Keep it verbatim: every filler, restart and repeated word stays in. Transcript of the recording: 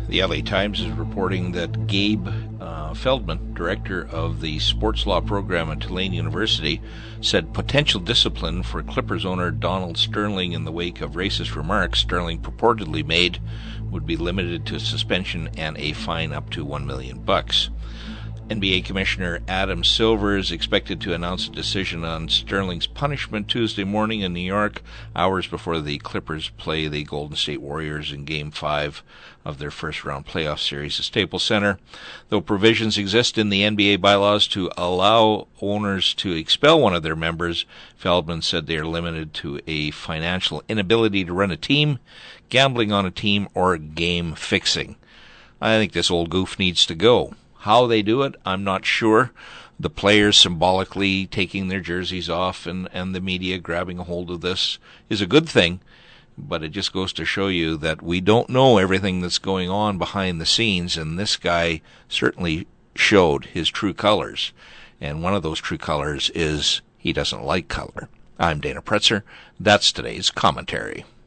The L A Times is reporting that Gabe uh, Feldman, director of the sports law program at Tulane University, said potential discipline for Clippers owner Donald Sterling in the wake of racist remarks Sterling purportedly made would be limited to suspension and a fine up to one million bucks. N B A Commissioner Adam Silver is expected to announce a decision on Sterling's punishment Tuesday morning in New York, hours before the Clippers play the Golden State Warriors in Game five of their first-round playoff series at Staples Center. Though provisions exist in the N B A bylaws to allow owners to expel one of their members, Feldman said they are limited to a financial inability to run a team, gambling on a team, or game fixing. I think this old goof needs to go. How they do it, I'm not sure. The players symbolically taking their jerseys off and, and the media grabbing a hold of this is a good thing, but it just goes to show you that we don't know everything that's going on behind the scenes, and this guy certainly showed his true colors. And one of those true colors is he doesn't like color. I'm Dana Pretzer. That's today's commentary.